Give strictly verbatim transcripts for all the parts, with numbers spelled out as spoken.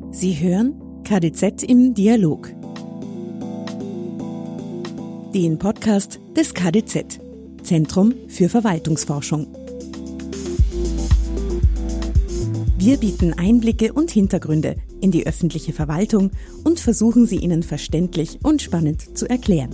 Sie hören K D Z im Dialog, den Podcast des K D Z, Zentrum für Verwaltungsforschung. Wir bieten Einblicke und Hintergründe in die öffentliche Verwaltung und versuchen sie Ihnen verständlich und spannend zu erklären.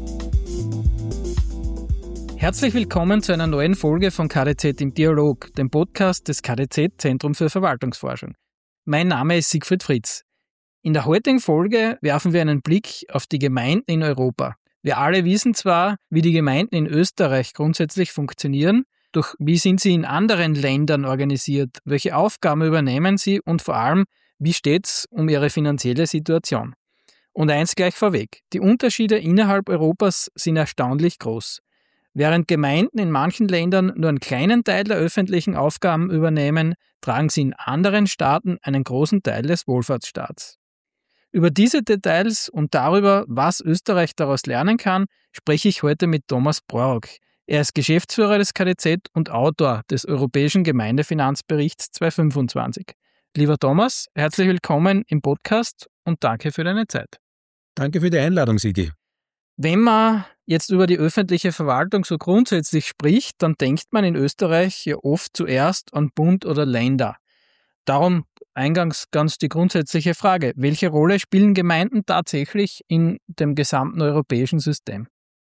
Herzlich willkommen zu einer neuen Folge von K D Z im Dialog, dem Podcast des K D Z, Zentrum für Verwaltungsforschung. Mein Name ist Siegfried Fritz. In der heutigen Folge werfen wir einen Blick auf die Gemeinden in Europa. Wir alle wissen zwar, wie die Gemeinden in Österreich grundsätzlich funktionieren, doch wie sind sie in anderen Ländern organisiert, welche Aufgaben übernehmen sie und vor allem, wie steht es um ihre finanzielle Situation? Und eins gleich vorweg, die Unterschiede innerhalb Europas sind erstaunlich groß. Während Gemeinden in manchen Ländern nur einen kleinen Teil der öffentlichen Aufgaben übernehmen, tragen sie in anderen Staaten einen großen Teil des Wohlfahrtsstaats. Über diese Details und darüber, was Österreich daraus lernen kann, spreche ich heute mit Thomas Prorock. Er ist Geschäftsführer des K D Z und Autor des Europäischen Gemeindefinanzberichts zweitausendfünfundzwanzig. Lieber Thomas, herzlich willkommen im Podcast und danke für deine Zeit. Danke für die Einladung, Sigi. Wenn man jetzt über die öffentliche Verwaltung so grundsätzlich spricht, dann denkt man in Österreich ja oft zuerst an Bund oder Länder. Darum eingangs ganz die grundsätzliche Frage: Welche Rolle spielen Gemeinden tatsächlich in dem gesamten europäischen System?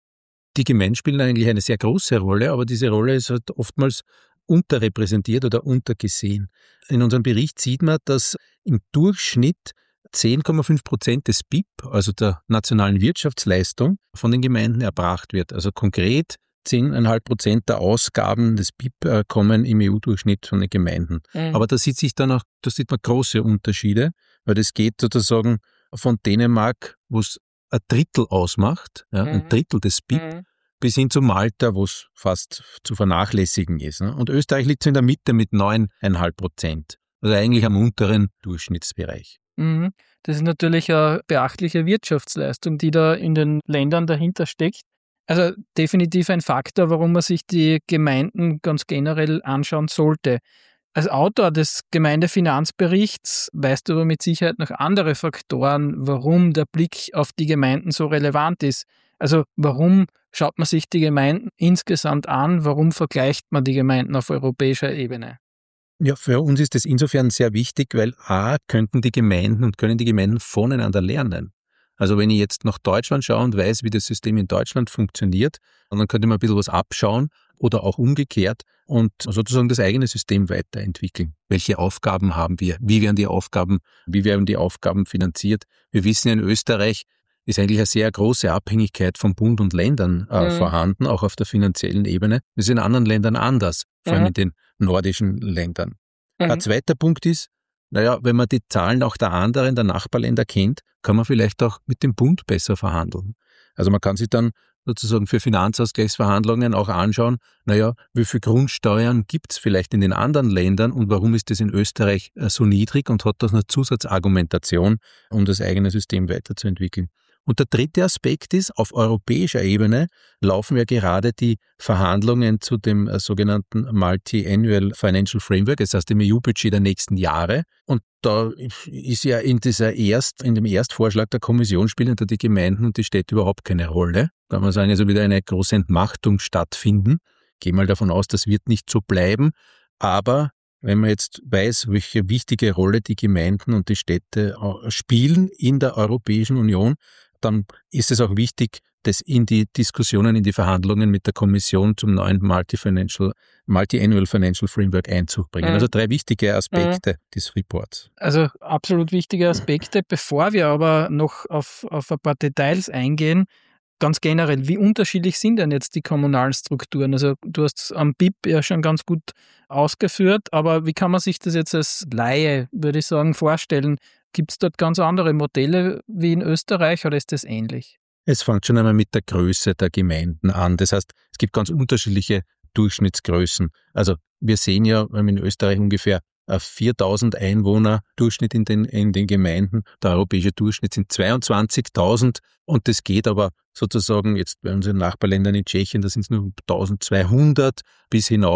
Die Gemeinden spielen eigentlich eine sehr große Rolle, aber diese Rolle ist halt oftmals unterrepräsentiert oder untergesehen. In unserem Bericht sieht man, dass im Durchschnitt zehn Komma fünf Prozent des B I P, also der nationalen Wirtschaftsleistung, von den Gemeinden erbracht wird. Also konkret zehn Komma fünf Prozent der Ausgaben des B I P kommen im E U-Durchschnitt von den Gemeinden. Mhm. Aber da sieht sich dann auch, da sieht man große Unterschiede, weil das geht sozusagen von Dänemark, wo es ein Drittel ausmacht, ja, mhm. ein Drittel des B I P, mhm. bis hin zu Malta, wo es fast zu vernachlässigen ist. Ne? Und Österreich liegt so in der Mitte mit neun Komma fünf Prozent. Also eigentlich am unteren Durchschnittsbereich. Das ist natürlich eine beachtliche Wirtschaftsleistung, die da in den Ländern dahinter steckt. Also definitiv ein Faktor, warum man sich die Gemeinden ganz generell anschauen sollte. Als Autor des Gemeindefinanzberichts weißt du aber mit Sicherheit noch andere Faktoren, warum der Blick auf die Gemeinden so relevant ist. Also warum schaut man sich die Gemeinden insgesamt an? Warum vergleicht man die Gemeinden auf europäischer Ebene? Ja, für uns ist das insofern sehr wichtig, weil A, könnten die Gemeinden und können die Gemeinden voneinander lernen. Also wenn ich jetzt nach Deutschland schaue und weiß, wie das System in Deutschland funktioniert, dann könnte man ein bisschen was abschauen oder auch umgekehrt und sozusagen das eigene System weiterentwickeln. Welche Aufgaben haben wir? Wie werden die Aufgaben, wie werden die Aufgaben finanziert? Wir wissen ja, in Österreich ist eigentlich eine sehr große Abhängigkeit von Bund und Ländern äh, mhm. vorhanden, auch auf der finanziellen Ebene. Das ist in anderen Ländern anders, vor allem mhm. in den nordischen Ländern. Mhm. Ein zweiter Punkt ist, naja, wenn man die Zahlen auch der anderen, der Nachbarländer kennt, kann man vielleicht auch mit dem Bund besser verhandeln. Also man kann sich dann sozusagen für Finanzausgleichsverhandlungen auch anschauen, naja, wie viel Grundsteuern gibt es vielleicht in den anderen Ländern und warum ist das in Österreich so niedrig und hat das eine Zusatzargumentation, um das eigene System weiterzuentwickeln. Und der dritte Aspekt ist, auf europäischer Ebene laufen ja gerade die Verhandlungen zu dem äh, sogenannten Multi-Annual Financial Framework, das heißt dem E U-Budget der nächsten Jahre. Und da ist ja in dieser Erst, in dem Erstvorschlag der Kommission spielen da die Gemeinden und die Städte überhaupt keine Rolle. Da kann man sagen, also wieder eine große Entmachtung stattfinden. Ich gehe mal davon aus, das wird nicht so bleiben. Aber wenn man jetzt weiß, welche wichtige Rolle die Gemeinden und die Städte spielen in der Europäischen Union, dann ist es auch wichtig, das in die Diskussionen, in die Verhandlungen mit der Kommission zum neuen Multi-Financial, Multi-Annual Financial Framework einzubringen. Mhm. Also drei wichtige Aspekte mhm. des Reports. Also absolut wichtige Aspekte. Bevor wir aber noch auf, auf ein paar Details eingehen, ganz generell, wie unterschiedlich sind denn jetzt die kommunalen Strukturen? Also du hast am B I P ja schon ganz gut ausgeführt, aber wie kann man sich das jetzt als Laie, würde ich sagen, vorstellen? Gibt es dort ganz andere Modelle wie in Österreich oder ist das ähnlich? Es fängt schon einmal mit der Größe der Gemeinden an. Das heißt, es gibt ganz unterschiedliche Durchschnittsgrößen. Also wir sehen ja, wir haben in Österreich ungefähr viertausend Einwohner Durchschnitt in den, in den Gemeinden. Der europäische Durchschnitt sind zweiundzwanzigtausend und das geht aber sozusagen jetzt bei unseren Nachbarländern in Tschechien, da sind es nur eintausendzweihundert bis hinauf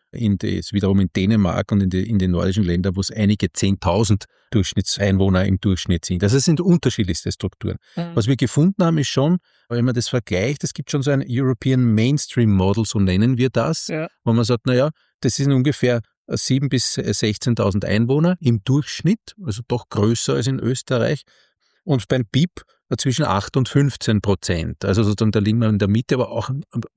in das, wiederum in Dänemark und in die, in die nordischen Länder, wo es einige zehntausend Durchschnittseinwohner im Durchschnitt sind. Also es sind unterschiedlichste Strukturen. Mhm. Was wir gefunden haben, ist schon, wenn man das vergleicht, es gibt schon so ein European Mainstream Model, so nennen wir das, ja. Wo man sagt, naja, das sind ungefähr siebentausend bis sechzehntausend Einwohner im Durchschnitt, also doch größer als in Österreich. Und beim B I P zwischen acht und fünfzehn Prozent. Also sozusagen, da liegen wir in der Mitte, aber auch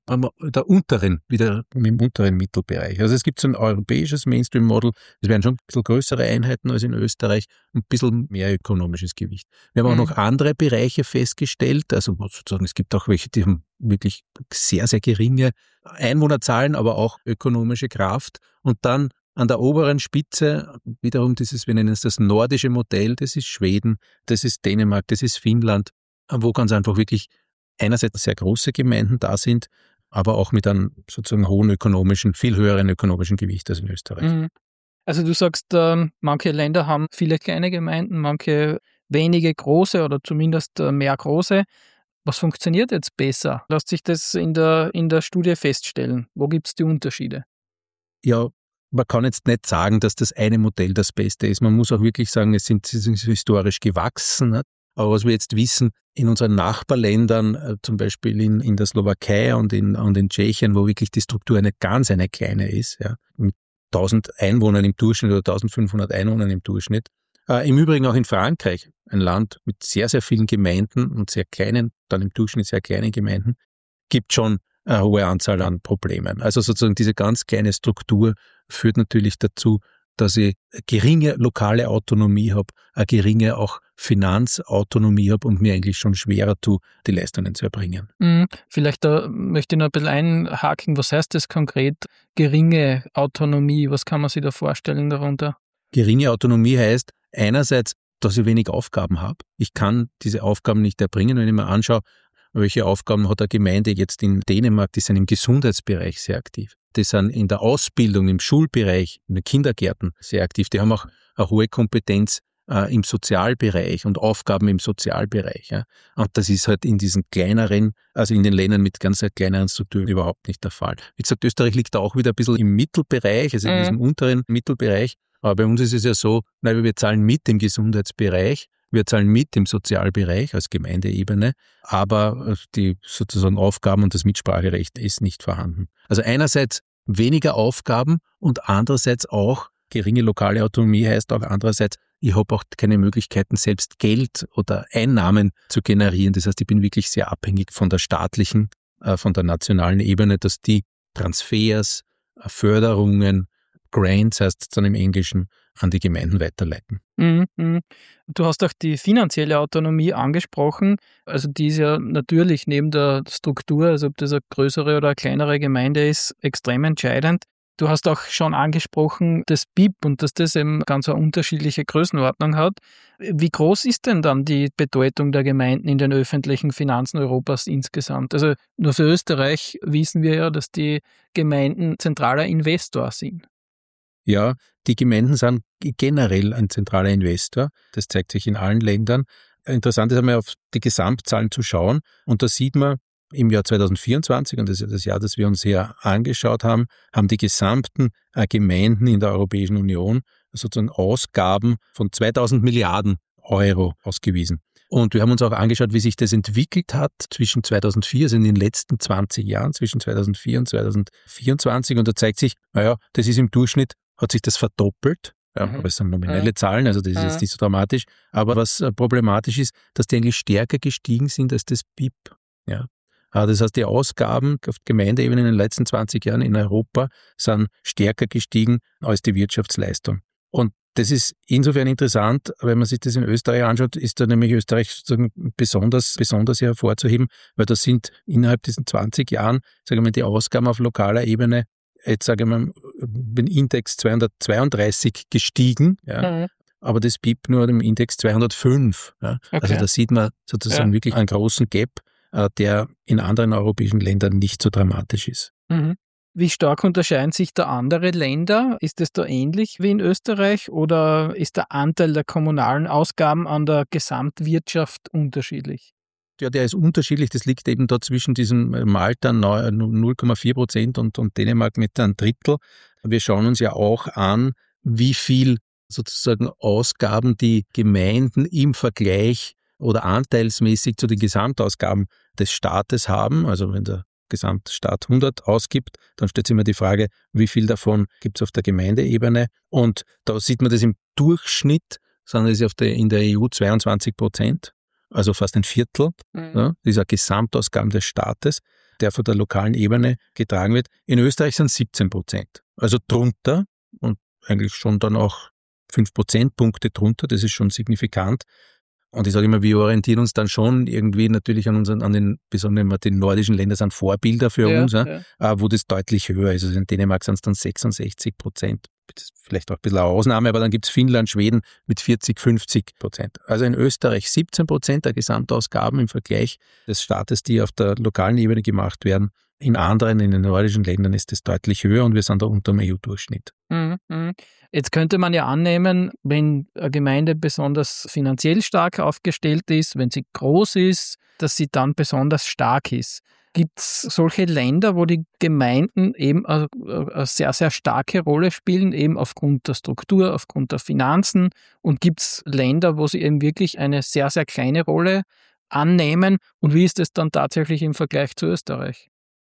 der unteren, wieder im unteren Mittelbereich. Also es gibt so ein europäisches Mainstream-Model, das wären schon ein bisschen größere Einheiten als in Österreich und ein bisschen mehr ökonomisches Gewicht. Wir haben mhm. auch noch andere Bereiche festgestellt, also sozusagen, es gibt auch welche, die haben wirklich sehr, sehr geringe Einwohnerzahlen, aber auch ökonomische Kraft. Und dann an der oberen Spitze wiederum dieses, wir nennen es das nordische Modell, das ist Schweden, das ist Dänemark, das ist Finnland, wo ganz einfach wirklich einerseits sehr große Gemeinden da sind, aber auch mit einem sozusagen hohen ökonomischen, viel höheren ökonomischen Gewicht als in Österreich. Also du sagst, äh, manche Länder haben viele kleine Gemeinden, manche wenige große oder zumindest mehr große. Was funktioniert jetzt besser? Lässt sich das in der, in der Studie feststellen? Wo gibt es die Unterschiede? Ja, man kann jetzt nicht sagen, dass das eine Modell das Beste ist. Man muss auch wirklich sagen, es sind, es sind historisch gewachsen. Aber was wir jetzt wissen, in unseren Nachbarländern, zum Beispiel in, in der Slowakei und in, und in Tschechien, wo wirklich die Struktur eine ganz eine kleine ist, ja, mit tausend Einwohnern im Durchschnitt oder eintausendfünfhundert Einwohnern im Durchschnitt. Äh, Im Übrigen auch in Frankreich, ein Land mit sehr, sehr vielen Gemeinden und sehr kleinen, dann im Durchschnitt sehr kleinen Gemeinden, gibt schon eine hohe Anzahl an Problemen. Also sozusagen diese ganz kleine Struktur führt natürlich dazu, dass ich eine geringe lokale Autonomie habe, eine geringe auch Finanzautonomie habe und mir eigentlich schon schwerer tue, die Leistungen zu erbringen. Mhm. Vielleicht da möchte ich noch ein bisschen einhaken. Was heißt das konkret? Geringe Autonomie, was kann man sich da vorstellen darunter? Geringe Autonomie heißt einerseits, dass ich wenig Aufgaben habe. Ich kann diese Aufgaben nicht erbringen. Wenn ich mir anschaue, welche Aufgaben hat eine Gemeinde jetzt in Dänemark, die sind im Gesundheitsbereich sehr aktiv. Die sind in der Ausbildung, im Schulbereich, in den Kindergärten sehr aktiv. Die haben auch eine hohe Kompetenz äh, im Sozialbereich und Aufgaben im Sozialbereich. Ja. Und das ist halt in diesen kleineren, also in den Ländern mit ganz kleineren Strukturen überhaupt nicht der Fall. Wie gesagt, Österreich liegt da auch wieder ein bisschen im Mittelbereich, also in mhm. diesem unteren Mittelbereich. Aber bei uns ist es ja so, nein, wir zahlen mit im Gesundheitsbereich, wir zahlen mit im Sozialbereich als Gemeindeebene, aber die sozusagen Aufgaben und das Mitspracherecht ist nicht vorhanden. Also einerseits weniger Aufgaben und andererseits auch geringe lokale Autonomie heißt auch andererseits, ich habe auch keine Möglichkeiten, selbst Geld oder Einnahmen zu generieren. Das heißt, ich bin wirklich sehr abhängig von der staatlichen, äh, von der nationalen Ebene, dass die Transfers, äh, Förderungen, Grants heißt es dann im Englischen, an die Gemeinden weiterleiten. Mhm. Du hast auch die finanzielle Autonomie angesprochen. Also die ist ja natürlich neben der Struktur, also ob das eine größere oder eine kleinere Gemeinde ist, extrem entscheidend. Du hast auch schon angesprochen, das B I P und dass das eben ganz eine unterschiedliche Größenordnung hat. Wie groß ist denn dann die Bedeutung der Gemeinden in den öffentlichen Finanzen Europas insgesamt? Also nur für Österreich wissen wir ja, dass die Gemeinden zentraler Investor sind. Ja, die Gemeinden sind generell ein zentraler Investor. Das zeigt sich in allen Ländern. Interessant ist einmal auf die Gesamtzahlen zu schauen. Und da sieht man, im Jahr zweitausendvierundzwanzig, und das ist das Jahr, das wir uns hier angeschaut haben, haben die gesamten äh, Gemeinden in der Europäischen Union sozusagen Ausgaben von zweitausend Milliarden Euro ausgewiesen. Und wir haben uns auch angeschaut, wie sich das entwickelt hat zwischen zweitausendvier, also in den letzten zwanzig Jahren, zwischen zweitausendvier und zweitausendvierundzwanzig. Und da zeigt sich, naja, das ist im Durchschnitt, hat sich das verdoppelt. Ja, mhm. Aber es sind nominelle mhm. Zahlen, also das ist jetzt nicht so dramatisch. Aber was äh, problematisch ist, dass die eigentlich stärker gestiegen sind als das B I P. Ja. Das heißt, die Ausgaben auf Gemeindeebene in den letzten zwanzig Jahren in Europa sind stärker gestiegen als die Wirtschaftsleistung. Und das ist insofern interessant, wenn man sich das in Österreich anschaut, ist da nämlich Österreich sozusagen besonders, besonders hervorzuheben, weil da sind innerhalb diesen zwanzig Jahren, sagen wir mal, die Ausgaben auf lokaler Ebene, jetzt sagen wir mal, den Index zweihundertzweiunddreißig gestiegen, ja. Mhm. Aber das B I P nur im Index zweihundertfünf. Ja. Okay. Also da sieht man sozusagen ja. wirklich einen großen Gap, der in anderen europäischen Ländern nicht so dramatisch ist. Mhm. Wie stark unterscheiden sich da andere Länder? Ist es da ähnlich wie in Österreich oder ist der Anteil der kommunalen Ausgaben an der Gesamtwirtschaft unterschiedlich? Ja, der ist unterschiedlich. Das liegt eben da zwischen diesem Malta null Komma vier Prozent und, und Dänemark mit einem Drittel. Wir schauen uns ja auch an, wie viel sozusagen Ausgaben die Gemeinden im Vergleich oder anteilsmäßig zu den Gesamtausgaben des Staates haben. Also wenn der Gesamtstaat hundert ausgibt, dann stellt sich immer die Frage, wie viel davon gibt es auf der Gemeindeebene. Und da sieht man das im Durchschnitt, sondern ist auf der, in der E U zweiundzwanzig Prozent. Also fast ein Viertel mhm. ja, dieser Gesamtausgaben des Staates, der von der lokalen Ebene getragen wird. In Österreich sind es siebzehn Prozent. Also drunter und eigentlich schon dann auch fünf Prozentpunkte drunter. Das ist schon signifikant. Und ich sage immer, wir orientieren uns dann schon irgendwie natürlich an unseren, an den, besonders den nordischen Ländern sind Vorbilder für ja, uns, ja. Ja, wo das deutlich höher ist. Also in Dänemark sind es dann sechsundsechzig Prozent. Das ist vielleicht auch ein bisschen eine Ausnahme, aber dann gibt es Finnland, Schweden mit vierzig, fünfzig Prozent. Also in Österreich siebzehn Prozent der Gesamtausgaben im Vergleich des Staates, die auf der lokalen Ebene gemacht werden. In anderen, in den nordischen Ländern ist das deutlich höher und wir sind da unter dem E U-Durchschnitt. Mhm. Jetzt könnte man ja annehmen, wenn eine Gemeinde besonders finanziell stark aufgestellt ist, wenn sie groß ist, dass sie dann besonders stark ist. Gibt es solche Länder, wo die Gemeinden eben eine, eine sehr, sehr starke Rolle spielen, eben aufgrund der Struktur, aufgrund der Finanzen? Und gibt es Länder, wo sie eben wirklich eine sehr, sehr kleine Rolle annehmen? Und wie ist es dann tatsächlich im Vergleich zu Österreich?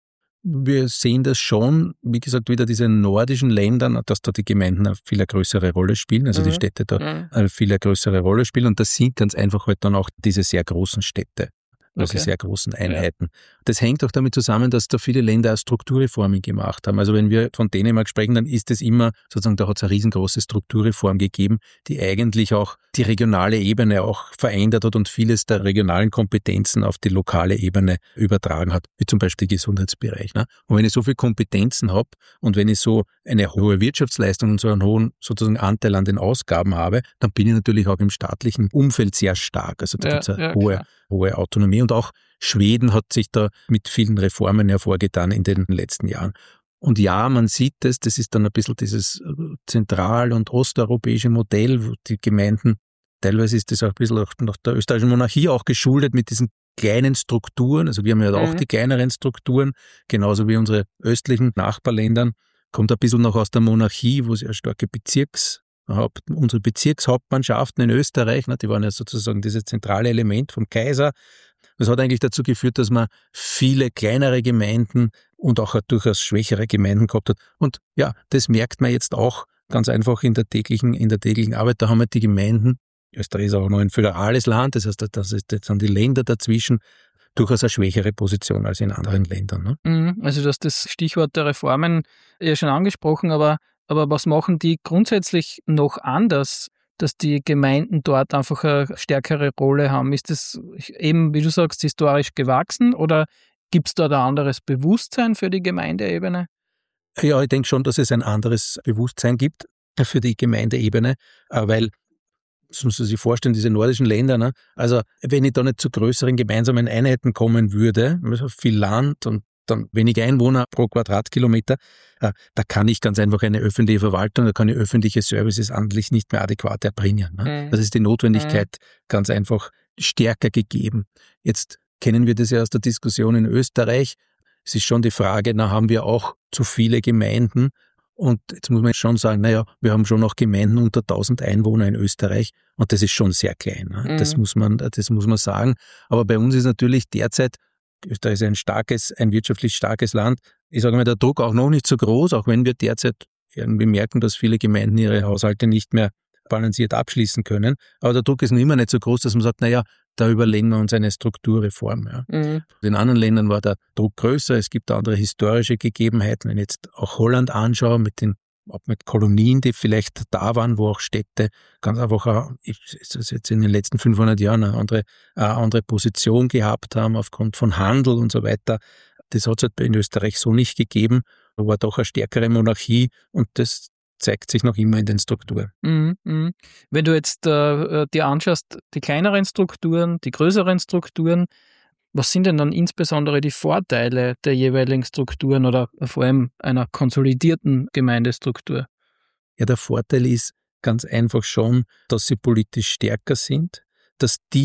Wir sehen das schon, wie gesagt, wieder diese nordischen Länder, dass da die Gemeinden eine viel größere Rolle spielen, also mhm. die Städte da mhm. eine viel größere Rolle spielen und das sind ganz einfach halt dann auch diese sehr großen Städte. Also okay. sehr großen Einheiten. Ja. Das hängt auch damit zusammen, dass da viele Länder auch Strukturreformen gemacht haben. Also wenn wir von Dänemark sprechen, dann ist es immer, sozusagen, da hat es eine riesengroße Strukturreform gegeben, die eigentlich auch die regionale Ebene auch verändert hat und vieles der regionalen Kompetenzen auf die lokale Ebene übertragen hat, wie zum Beispiel der Gesundheitsbereich. Ne? Und wenn ich so viele Kompetenzen habe und wenn ich so eine hohe Wirtschaftsleistung und so einen hohen sozusagen Anteil an den Ausgaben habe, dann bin ich natürlich auch im staatlichen Umfeld sehr stark. Also da ja, gibt es eine ja, hohe, hohe Autonomie. Und auch Schweden hat sich da mit vielen Reformen hervorgetan in den letzten Jahren. Und ja, man sieht das, das ist dann ein bisschen dieses zentral- und osteuropäische Modell, wo die Gemeinden, teilweise ist das auch ein bisschen auch nach der österreichischen Monarchie auch geschuldet mit diesen kleinen Strukturen. Also wir haben ja auch mhm. die kleineren Strukturen, genauso wie unsere östlichen Nachbarländern. Kommt ein bisschen noch aus der Monarchie, wo sehr starke Bezirks unsere Bezirkshauptmannschaften in Österreich, die waren ja sozusagen dieses zentrale Element vom Kaiser. Das hat eigentlich dazu geführt, dass man viele kleinere Gemeinden und auch durchaus schwächere Gemeinden gehabt hat. Und ja, das merkt man jetzt auch ganz einfach in der täglichen, in der täglichen Arbeit. Da haben wir die Gemeinden, Österreich ist auch noch ein föderales Land, das heißt, das ist jetzt sind die Länder dazwischen, durchaus eine schwächere Position als in anderen Ländern. Ne? Also du hast das Stichwort der Reformen ja schon angesprochen, aber Aber was machen die grundsätzlich noch anders, dass die Gemeinden dort einfach eine stärkere Rolle haben? Ist das eben, wie du sagst, historisch gewachsen oder gibt es da ein anderes Bewusstsein für die Gemeindeebene? Ja, ich denke schon, dass es ein anderes Bewusstsein gibt für die Gemeindeebene, weil, das muss man sich vorstellen, diese nordischen Länder, ne? Also wenn ich da nicht zu größeren gemeinsamen Einheiten kommen würde, also viel Land und dann wenig Einwohner pro Quadratkilometer, äh, da kann ich ganz einfach eine öffentliche Verwaltung, da kann ich öffentliche Services eigentlich nicht mehr adäquat erbringen. Ne? Mhm. Das ist die Notwendigkeit mhm. ganz einfach stärker gegeben. Jetzt kennen wir das ja aus der Diskussion in Österreich. Es ist schon die Frage, na, haben wir auch zu viele Gemeinden? Und jetzt muss man schon sagen, naja, wir haben schon noch Gemeinden unter tausend Einwohner in Österreich und das ist schon sehr klein. Ne? Mhm. Das muss man, das muss man sagen. Aber bei uns ist natürlich derzeit, Österreich ist ein starkes, ein wirtschaftlich starkes Land. Ich sage mal, der Druck auch noch nicht so groß, auch wenn wir derzeit irgendwie merken, dass viele Gemeinden ihre Haushalte nicht mehr balanciert abschließen können. Aber der Druck ist noch immer nicht so groß, dass man sagt, naja, da überlegen wir uns eine Strukturreform. Ja. Mhm. In anderen Ländern war der Druck größer. Es gibt andere historische Gegebenheiten. Wenn ich jetzt auch Holland anschaue, mit den auch mit Kolonien, die vielleicht da waren, wo auch Städte ganz einfach auch, ist das jetzt in den letzten fünfhundert Jahren eine andere, eine andere Position gehabt haben aufgrund von Handel und so weiter. Das hat es halt in Österreich so nicht gegeben. Da war doch eine stärkere Monarchie und das zeigt sich noch immer in den Strukturen. Mhm, mh. Wenn du jetzt äh, dir anschaust, die kleineren Strukturen, die größeren Strukturen, was sind denn dann insbesondere die Vorteile der jeweiligen Strukturen oder vor allem einer konsolidierten Gemeindestruktur? Ja, der Vorteil ist ganz einfach schon, dass sie politisch stärker sind, dass die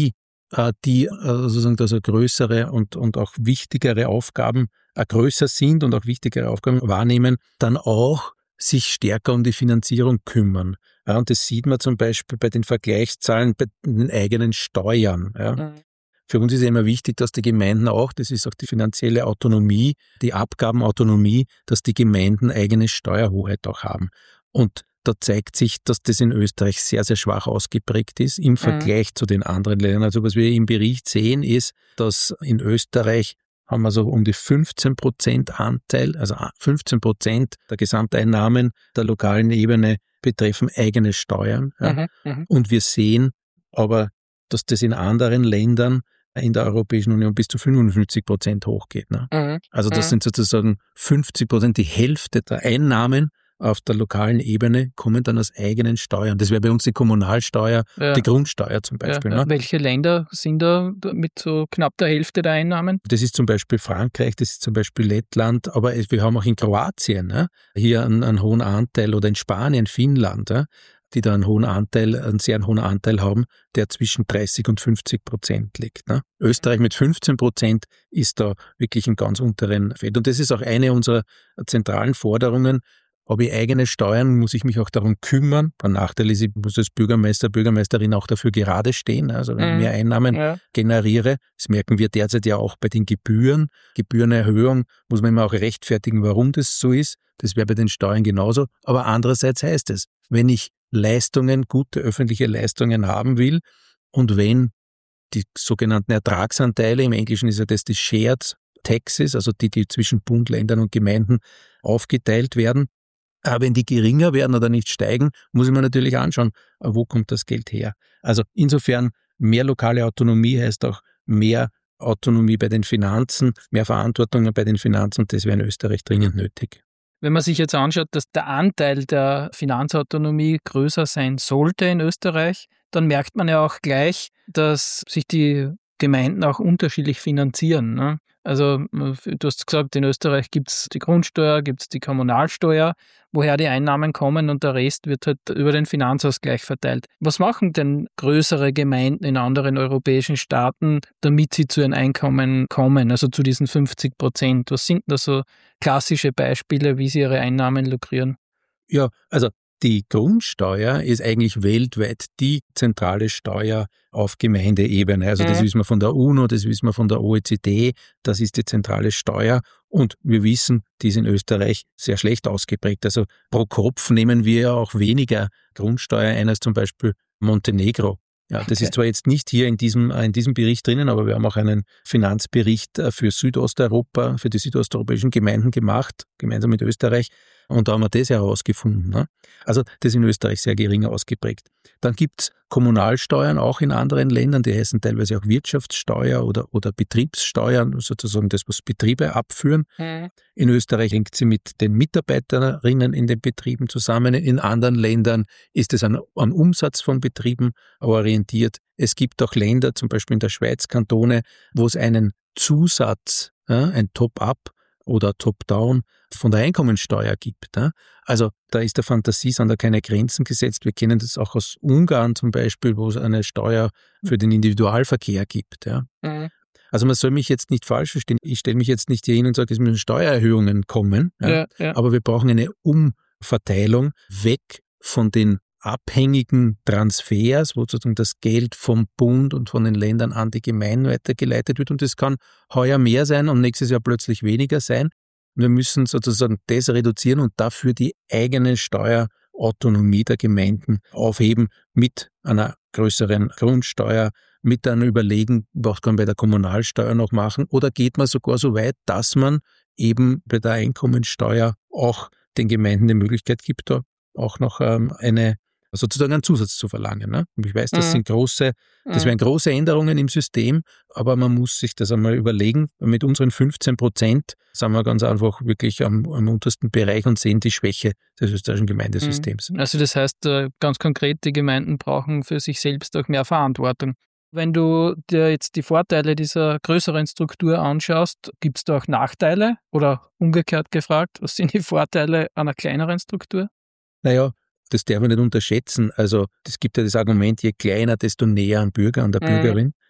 die sozusagen also größere und, und auch wichtigere Aufgaben größer sind und auch wichtigere Aufgaben wahrnehmen, dann auch sich stärker um die Finanzierung kümmern. Ja, und das sieht man zum Beispiel bei den Vergleichszahlen bei den eigenen Steuern. Ja. Mhm. Für uns ist ja immer wichtig, dass die Gemeinden auch, das ist auch die finanzielle Autonomie, die Abgabenautonomie, dass die Gemeinden eigene Steuerhoheit auch haben. Und da zeigt sich, dass das in Österreich sehr, sehr schwach ausgeprägt ist im Vergleich mhm. zu den anderen Ländern. Also was wir im Bericht sehen, ist, dass in Österreich haben wir so um die fünfzehn Prozent Anteil, also fünfzehn Prozent der Gesamteinnahmen der lokalen Ebene betreffen eigene Steuern. Ja. Mhm. Und wir sehen aber, dass das in anderen Ländern in der Europäischen Union bis zu fünfundfünfzig Prozent hochgeht. Ne? Mhm. Also das mhm. sind sozusagen fünfzig Prozent, die Hälfte der Einnahmen auf der lokalen Ebene kommen dann aus eigenen Steuern. Das wäre bei uns die Kommunalsteuer, ja. die Grundsteuer zum Beispiel. Ja, ja. Ne? Welche Länder sind da mit so knapp der Hälfte der Einnahmen? Das ist zum Beispiel Frankreich, das ist zum Beispiel Lettland, aber wir haben auch in Kroatien ne? hier einen, einen hohen Anteil oder in Spanien, Finnland, ja? die da einen hohen Anteil, einen sehr hohen Anteil haben, der zwischen dreißig und fünfzig Prozent liegt. Ne? Österreich mit fünfzehn Prozent ist da wirklich im ganz unteren Feld. Und das ist auch eine unserer zentralen Forderungen. Habe ich eigene Steuern, muss ich mich auch darum kümmern. Ein Nachteil ist, ich muss als Bürgermeister, Bürgermeisterin auch dafür gerade stehen. Also wenn ich mehr Einnahmen ja. generiere, das merken wir derzeit ja auch bei den Gebühren. Gebührenerhöhung muss man immer auch rechtfertigen, warum das so ist. Das wäre bei den Steuern genauso. Aber andererseits heißt es, wenn ich Leistungen, gute öffentliche Leistungen haben will und wenn die sogenannten Ertragsanteile, im Englischen ist ja das die Shared Taxes, also die, die zwischen Bund, Ländern und Gemeinden aufgeteilt werden, aber wenn die geringer werden oder nicht steigen, muss ich mir natürlich anschauen, wo kommt das Geld her. Also insofern mehr lokale Autonomie heißt auch mehr Autonomie bei den Finanzen, mehr Verantwortung bei den Finanzen und das wäre in Österreich dringend nötig. Wenn man sich jetzt anschaut, dass der Anteil der Finanzautonomie größer sein sollte in Österreich, dann merkt man ja auch gleich, dass sich die Gemeinden auch unterschiedlich finanzieren. Ne? Also du hast gesagt, in Österreich gibt es die Grundsteuer, gibt es die Kommunalsteuer, woher die Einnahmen kommen und der Rest wird halt über den Finanzausgleich verteilt. Was machen denn größere Gemeinden in anderen europäischen Staaten, damit sie zu ihren Einkommen kommen, also zu diesen fünfzig Prozent? Was sind da so klassische Beispiele, wie sie ihre Einnahmen lukrieren? Ja, also die Grundsteuer ist eigentlich weltweit die zentrale Steuer auf Gemeindeebene. Also das mhm. wissen wir von der UNO, das wissen wir von der O E C D, das ist die zentrale Steuer. Und wir wissen, die ist in Österreich sehr schlecht ausgeprägt. Also pro Kopf nehmen wir ja auch weniger Grundsteuer ein als zum Beispiel Montenegro. Ja, das okay. ist zwar jetzt nicht hier in diesem, in diesem Bericht drinnen, aber wir haben auch einen Finanzbericht für Südosteuropa, für die südosteuropäischen Gemeinden gemacht, gemeinsam mit Österreich. Und da haben wir das herausgefunden. Ne? Also das ist in Österreich sehr gering ausgeprägt. Dann gibt's Kommunalsteuern auch in anderen Ländern, die heißen teilweise auch Wirtschaftssteuer oder, oder Betriebssteuern, sozusagen das, was Betriebe abführen. Mhm. In Österreich hängt sie mit den Mitarbeiterinnen in den Betrieben zusammen. In anderen Ländern ist es an, an Umsatz von Betrieben orientiert. Es gibt auch Länder, zum Beispiel in der Schweiz, Kantone, wo es einen Zusatz, ja, ein Top-up oder Top-down von der Einkommensteuer gibt. Ja. Also da ist der Fantasie sind da keine Grenzen gesetzt. Wir kennen das auch aus Ungarn zum Beispiel, wo es eine Steuer für den Individualverkehr gibt. Ja. Mhm. Also man soll mich jetzt nicht falsch verstehen. Ich stelle mich jetzt nicht hier hin und sage, es müssen Steuererhöhungen kommen. Ja. Ja, ja. Aber wir brauchen eine Umverteilung weg von den abhängigen Transfers, wo sozusagen das Geld vom Bund und von den Ländern an die Gemeinden weitergeleitet wird. Und das kann heuer mehr sein und nächstes Jahr plötzlich weniger sein. Wir müssen sozusagen das reduzieren und dafür die eigene Steuerautonomie der Gemeinden aufheben mit einer größeren Grundsteuer, mit einem Überlegen, was kann man bei der Kommunalsteuer noch machen, oder geht man sogar so weit, dass man eben bei der Einkommensteuer auch den Gemeinden die Möglichkeit gibt, da auch noch ähm, eine sozusagen einen Zusatz zu verlangen. Ne? Ich weiß, das mhm. sind große, das wären große Änderungen im System, aber man muss sich das einmal überlegen. Mit unseren fünfzehn Prozent sind wir ganz einfach wirklich am, am untersten Bereich und sehen die Schwäche des österreichischen Gemeindesystems. Also das heißt, ganz konkret, die Gemeinden brauchen für sich selbst auch mehr Verantwortung. Wenn du dir jetzt die Vorteile dieser größeren Struktur anschaust, gibt es da auch Nachteile? Oder umgekehrt gefragt, was sind die Vorteile einer kleineren Struktur? Naja, das darf man nicht unterschätzen. Also es gibt ja das Argument, je kleiner, desto näher am Bürger, an der mhm. Bürgerin.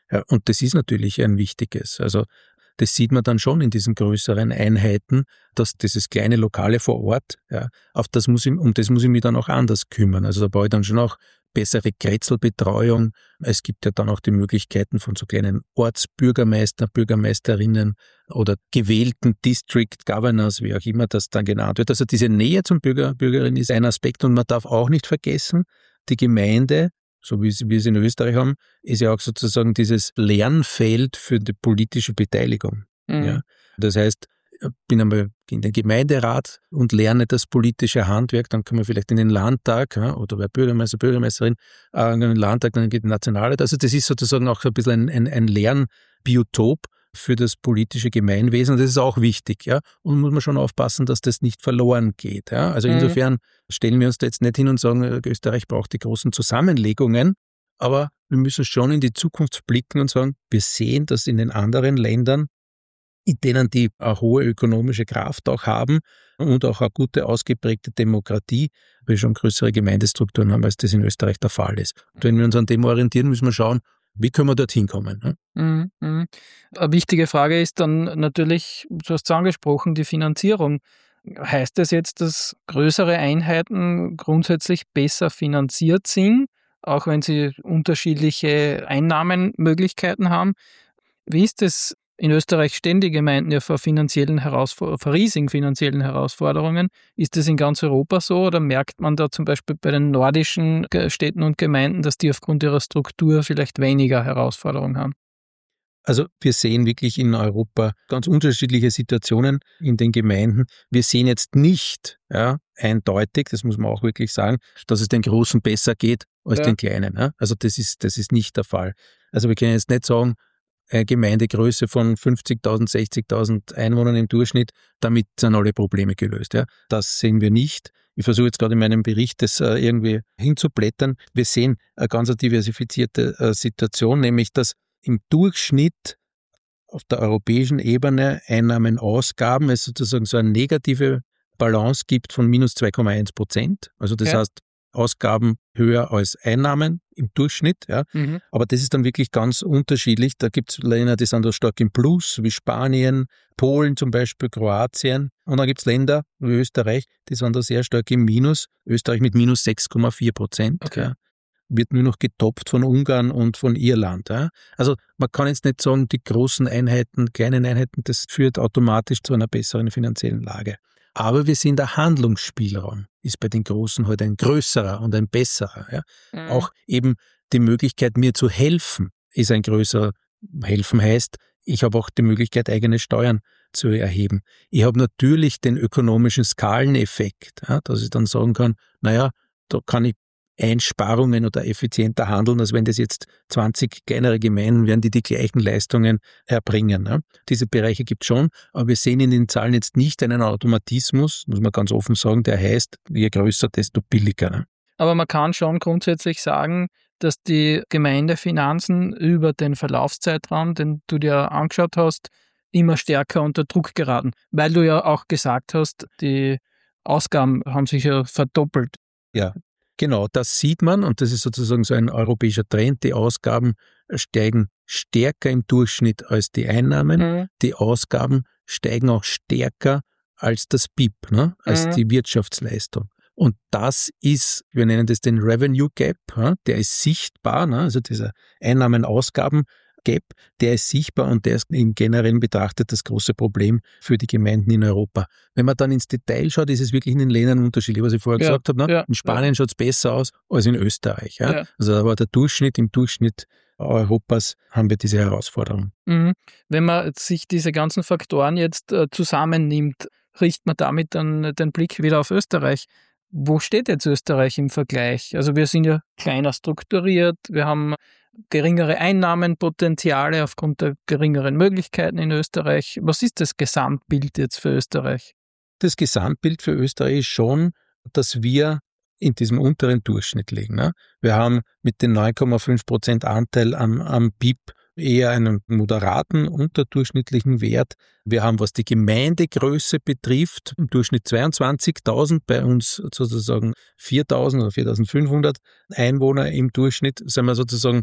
Ja, und das ist natürlich ein wichtiges. Also das sieht man dann schon in diesen größeren Einheiten, dass dieses kleine Lokale vor Ort, ja, auf das muss ich, um das muss ich mich dann auch anders kümmern. Also da brauche ich dann schon auch bessere Kretzelbetreuung. Es gibt ja dann auch die Möglichkeiten von so kleinen Ortsbürgermeister, Bürgermeisterinnen oder gewählten District Governors, wie auch immer das dann genannt wird. Also diese Nähe zum Bürger, Bürgerin ist ein Aspekt und man darf auch nicht vergessen, die Gemeinde, so wie wir es in Österreich haben, ist ja auch sozusagen dieses Lernfeld für die politische Beteiligung. Mhm. Ja. Das heißt, ich bin einmal in den Gemeinderat und lerne das politische Handwerk, dann kann man vielleicht in den Landtag, ja, oder wer Bürgermeister, Bürgermeisterin, äh, in den Landtag, dann geht die Nationalrat. Also das ist sozusagen auch ein bisschen ein, ein, ein Lernbiotop für das politische Gemeinwesen. Das ist auch wichtig, ja. Und muss man schon aufpassen, dass das nicht verloren geht, ja. Also insofern mhm. stellen wir uns da jetzt nicht hin und sagen, Österreich braucht die großen Zusammenlegungen, aber wir müssen schon in die Zukunft blicken und sagen, wir sehen, dass in den anderen Ländern, in denen die eine hohe ökonomische Kraft auch haben und auch eine gute, ausgeprägte Demokratie, wir schon größere Gemeindestrukturen haben, als das in Österreich der Fall ist. Und wenn wir uns an dem orientieren, müssen wir schauen, wie können wir dorthin kommen? Ne? Mhm, mh. Eine wichtige Frage ist dann natürlich, du hast es angesprochen, die Finanzierung. Heißt das jetzt, dass größere Einheiten grundsätzlich besser finanziert sind, auch wenn sie unterschiedliche Einnahmenmöglichkeiten haben? Wie ist das? In Österreich stehen die Gemeinden ja vor finanziellen Herausforderungen, vor riesigen finanziellen Herausforderungen. Ist das in ganz Europa so oder merkt man da zum Beispiel bei den nordischen Städten und Gemeinden, dass die aufgrund ihrer Struktur vielleicht weniger Herausforderungen haben? Also wir sehen wirklich in Europa ganz unterschiedliche Situationen in den Gemeinden. Wir sehen jetzt nicht ja, eindeutig, das muss man auch wirklich sagen, dass es den Großen besser geht als ja. den Kleinen. Ja? Also das ist, das ist nicht der Fall. Also wir können jetzt nicht sagen, eine Gemeindegröße von fünfzigtausend, sechzigtausend Einwohnern im Durchschnitt, damit sind alle Probleme gelöst. Ja. Das sehen wir nicht. Ich versuche jetzt gerade in meinem Bericht das äh, irgendwie hinzublättern. Wir sehen eine ganz diversifizierte äh, Situation, nämlich dass im Durchschnitt auf der europäischen Ebene Einnahmen, Ausgaben, es sozusagen so eine negative Balance gibt von minus zwei Komma eins Prozent. Also das ja. heißt, Ausgaben höher als Einnahmen im Durchschnitt. Ja. Mhm. Aber das ist dann wirklich ganz unterschiedlich. Da gibt es Länder, die sind da stark im Plus, wie Spanien, Polen zum Beispiel, Kroatien. Und dann gibt es Länder wie Österreich, die sind da sehr stark im Minus. Österreich mit minus sechs Komma vier Prozent. Okay. Ja. Wird nur noch getoppt von Ungarn und von Irland. Ja. Also man kann jetzt nicht sagen, die großen Einheiten, kleinen Einheiten, das führt automatisch zu einer besseren finanziellen Lage. Aber wir sehen, der Handlungsspielraum ist bei den Großen halt ein größerer und ein besserer. Ja. Mhm. Auch eben die Möglichkeit, mir zu helfen, ist ein größerer. Helfen heißt, ich habe auch die Möglichkeit, eigene Steuern zu erheben. Ich habe natürlich den ökonomischen Skaleneffekt, ja, dass ich dann sagen kann, naja, da kann ich Einsparungen oder effizienter handeln, als wenn das jetzt zwanzig kleinere Gemeinden wären, die die gleichen Leistungen erbringen. Ne? Diese Bereiche gibt es schon, aber wir sehen in den Zahlen jetzt nicht einen Automatismus, muss man ganz offen sagen, der heißt, je größer, desto billiger. Ne? Aber man kann schon grundsätzlich sagen, dass die Gemeindefinanzen über den Verlaufszeitraum, den du dir angeschaut hast, immer stärker unter Druck geraten, weil du ja auch gesagt hast, die Ausgaben haben sich ja verdoppelt. Ja. Genau, das sieht man und das ist sozusagen so ein europäischer Trend. Die Ausgaben steigen stärker im Durchschnitt als die Einnahmen. Mhm. Die Ausgaben steigen auch stärker als das B I P, ne? als mhm. die Wirtschaftsleistung. Und das ist, wir nennen das den Revenue Gap, der ist sichtbar, ne? Also dieser Einnahmen-Ausgaben Gap, der ist sichtbar und der ist im Generellen betrachtet das große Problem für die Gemeinden in Europa. Wenn man dann ins Detail schaut, ist es wirklich in den Ländern unterschiedlich, was ich vorher ja, gesagt habe. Ne? Ja, in Spanien ja. schaut es besser aus als in Österreich. Ja? Ja. Also aber der Durchschnitt, im Durchschnitt Europas haben wir diese Herausforderung. Mhm. Wenn man sich diese ganzen Faktoren jetzt äh, zusammennimmt, richtet man damit dann den Blick wieder auf Österreich. Wo steht jetzt Österreich im Vergleich? Also wir sind ja kleiner strukturiert, wir haben geringere Einnahmenpotenziale aufgrund der geringeren Möglichkeiten in Österreich. Was ist das Gesamtbild jetzt für Österreich? Das Gesamtbild für Österreich ist schon, dass wir in diesem unteren Durchschnitt liegen. Ne? Wir haben mit den neun Komma fünf Prozent Anteil am, am B I P eher einen moderaten, unterdurchschnittlichen Wert. Wir haben, was die Gemeindegröße betrifft, im Durchschnitt zweiundzwanzigtausend, bei uns sozusagen viertausend oder viertausendfünfhundert Einwohner im Durchschnitt, sind wir sozusagen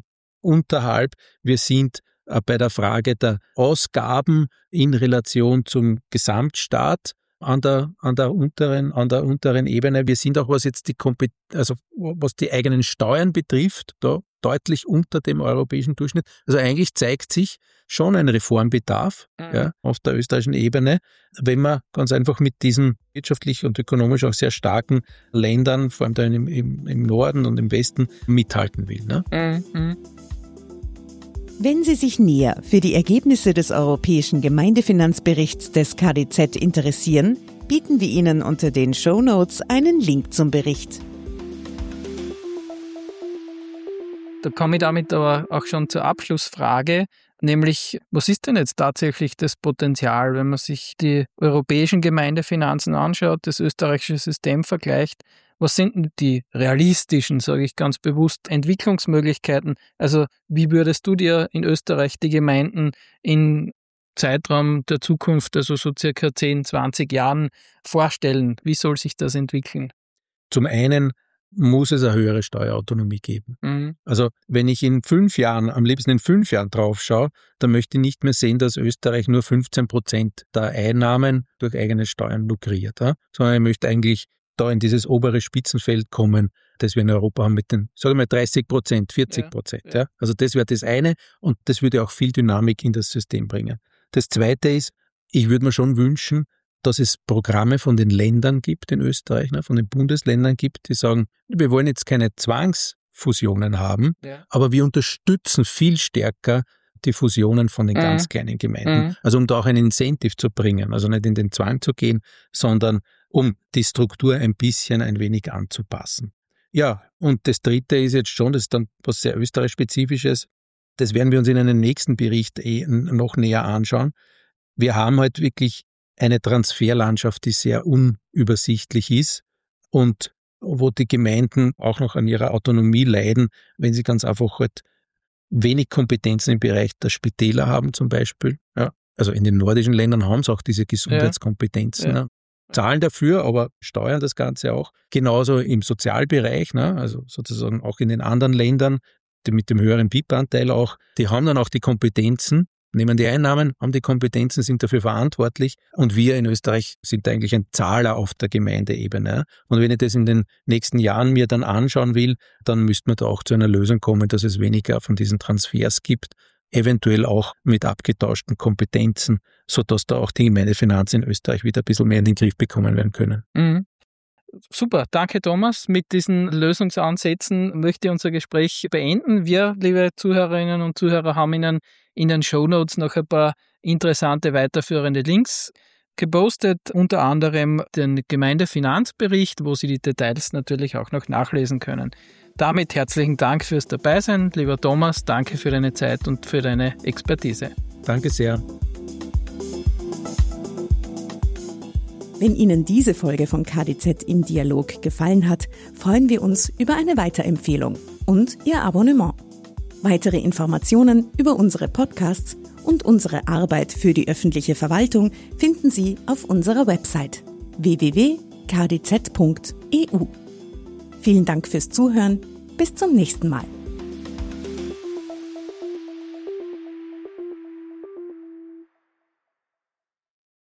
unterhalb. Wir sind äh, bei der Frage der Ausgaben in Relation zum Gesamtstaat an der, an der unteren, an der unteren Ebene. Wir sind auch, was jetzt die, also was die eigenen Steuern betrifft, da deutlich unter dem europäischen Durchschnitt. Also eigentlich zeigt sich schon ein Reformbedarf mhm. ja, auf der österreichischen Ebene, wenn man ganz einfach mit diesen wirtschaftlich und ökonomisch auch sehr starken Ländern, vor allem da im, im, im Norden und im Westen, mithalten will. Ne? Mhm. Wenn Sie sich näher für die Ergebnisse des Europäischen Gemeindefinanzberichts des K D Z interessieren, bieten wir Ihnen unter den Shownotes einen Link zum Bericht. Da komme ich damit aber auch schon zur Abschlussfrage, nämlich was ist denn jetzt tatsächlich das Potenzial, wenn man sich die europäischen Gemeindefinanzen anschaut, das österreichische System vergleicht? Was sind denn die realistischen, sage ich ganz bewusst, Entwicklungsmöglichkeiten? Also wie würdest du dir in Österreich die Gemeinden im Zeitraum der Zukunft, also so circa zehn, zwanzig Jahren vorstellen? Wie soll sich das entwickeln? Zum einen muss es eine höhere Steuerautonomie geben. Mhm. Also wenn ich in fünf Jahren, am liebsten in fünf Jahren drauf schaue, dann möchte ich nicht mehr sehen, dass Österreich nur fünfzehn Prozent der Einnahmen durch eigene Steuern lukriert, ja? Sondern ich möchte eigentlich da in dieses obere Spitzenfeld kommen, das wir in Europa haben mit den, sagen wir mal, dreißig Prozent, vierzig Prozent. Ja, ja. Ja? Also das wäre das eine und das würde auch viel Dynamik in das System bringen. Das zweite ist, ich würde mir schon wünschen, dass es Programme von den Ländern gibt in Österreich, ne, von den Bundesländern gibt, die sagen, wir wollen jetzt keine Zwangsfusionen haben, ja. aber wir unterstützen viel stärker die Fusionen von den mhm. ganz kleinen Gemeinden. Mhm. Also um da auch ein Incentive zu bringen, also nicht in den Zwang zu gehen, sondern um die Struktur ein bisschen, ein wenig anzupassen. Ja, und das Dritte ist jetzt schon, das ist dann was sehr österreichspezifisches, das werden wir uns in einem nächsten Bericht eh noch näher anschauen. Wir haben halt wirklich eine Transferlandschaft, die sehr unübersichtlich ist und wo die Gemeinden auch noch an ihrer Autonomie leiden, wenn sie ganz einfach halt wenig Kompetenzen im Bereich der Spitäler haben zum Beispiel. Ja, also in den nordischen Ländern haben sie auch diese Gesundheitskompetenzen. Ja. Ja. Ne? Zahlen dafür, aber steuern das Ganze auch. Genauso im Sozialbereich, ne? Also sozusagen auch in den anderen Ländern, die mit dem höheren B I P-Anteil auch, die haben dann auch die Kompetenzen, nehmen die Einnahmen, haben die Kompetenzen, sind dafür verantwortlich und wir in Österreich sind eigentlich ein Zahler auf der Gemeindeebene. Und wenn ich das in den nächsten Jahren mir dann anschauen will, dann müsste man da auch zu einer Lösung kommen, dass es weniger von diesen Transfers gibt, eventuell auch mit abgetauschten Kompetenzen, sodass da auch die Gemeindefinanzen in Österreich wieder ein bisschen mehr in den Griff bekommen werden können. Mhm. Super, danke Thomas. Mit diesen Lösungsansätzen möchte ich unser Gespräch beenden. Wir, liebe Zuhörerinnen und Zuhörer, haben Ihnen in den Shownotes noch ein paar interessante weiterführende Links gepostet, unter anderem den Gemeindefinanzbericht, wo Sie die Details natürlich auch noch nachlesen können. Damit herzlichen Dank fürs Dabeisein, lieber Thomas. Danke für deine Zeit und für deine Expertise. Danke sehr. Wenn Ihnen diese Folge von K D Z im Dialog gefallen hat, freuen wir uns über eine Weiterempfehlung und Ihr Abonnement. Weitere Informationen über unsere Podcasts und unsere Arbeit für die öffentliche Verwaltung finden Sie auf unserer Website w w w punkt k d z punkt e u. Vielen Dank fürs Zuhören. Bis zum nächsten Mal.